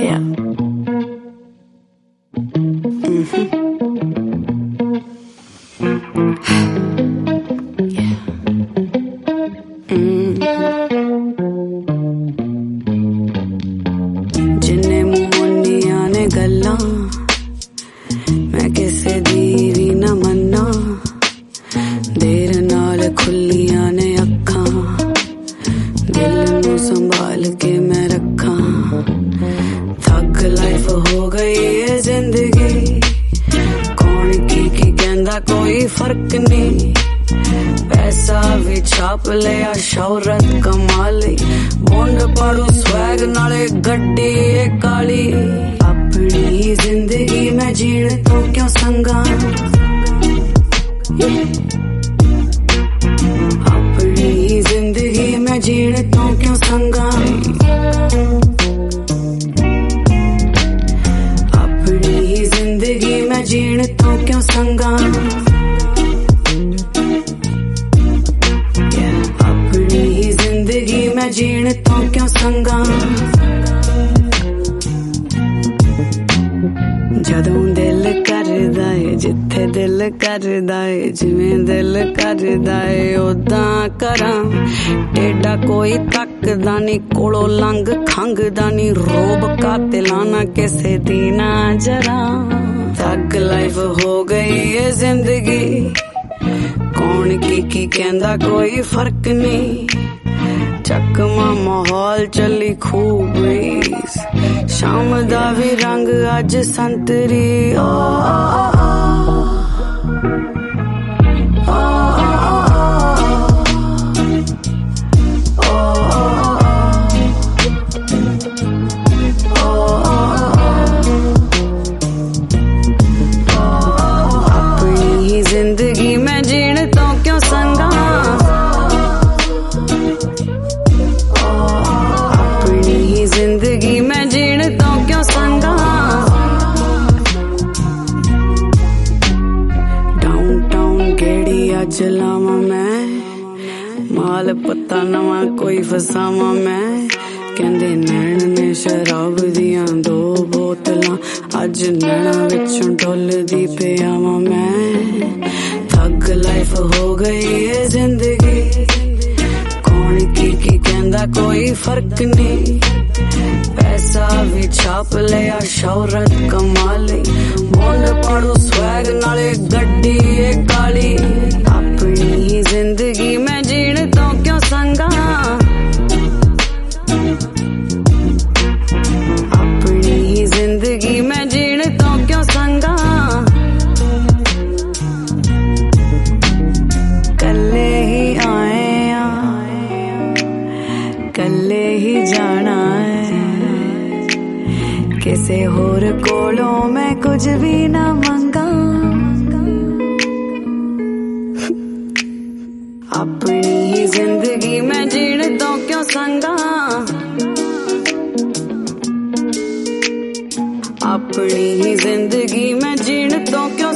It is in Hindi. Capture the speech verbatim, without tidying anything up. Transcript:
Yeah. Mm-hmm. Yeah. Mm-hmm. जिन्ने मुन्निया ने गल्ला मैं किसे दी भी न मन्ना देर नाल खुलिया ने अखा दिल नू संभाल के मैं रखा थक लाइफ हो गई है जिंदगी कौन की की कहंदा कोई फर्क नहीं पैसा भी छाप लिया शौहरत कमा ली मुंड पड़ू स्वैग नाले गड्डी काली अपनी जिंदगी में जीण तो क्यों संगा अपनी जिंदगी में जीण तो क्यों संगा अपनी जिंदगी में जीण तो क्यों संगा अपनी जिंदगी में जीण तो क्यों संगा जदों दिल करदा है जिथे दिल करदा है जिवें दिल करदा है उदां करां टेढ़ा कोई तकदा नहीं कोलों लंघ खंघदा नहीं रोब कातिलाना किसे दी ना जरा थक लाइफ हो गई है जिंदगी कौन की की कहंदा कोई फर्क नहीं चकमा माहौल चली खूब शाम दा भी रंग अज संतरी ओ, ओ, ओ, ओ, ओ, अपनी जिंदगी में जीण तो क्यों संगा जिंदगी में जीण तो क्यों संगा डाउन टाउन गेड़ी अज लावा मैं माल पत्ता नवा कोई फसावा मैं कहंदे नैन ने शराब दियां दो बोतलां अज नैना विचों डोलदी पे आवा मैं थक लाइफ हो गई है जिंदगी कौन की की कहंदा कोई फर्क नहीं पैसा भी छाप लिया शौहरत कमा ली मुंड पड़ू स्वैग नाले गड्डी काली अपनी जिंदगी में जीण तो क्यों संगा अपनी जिंदगी में जीण तो क्यों संगा कल्ले ही आए कल्ले ही जाना है किसे होर कोलों मैं कुछ भी ना मंगा अपनी जिंदगी में जीण तो क्यों संगा अपनी जिंदगी में जीण तो क्यों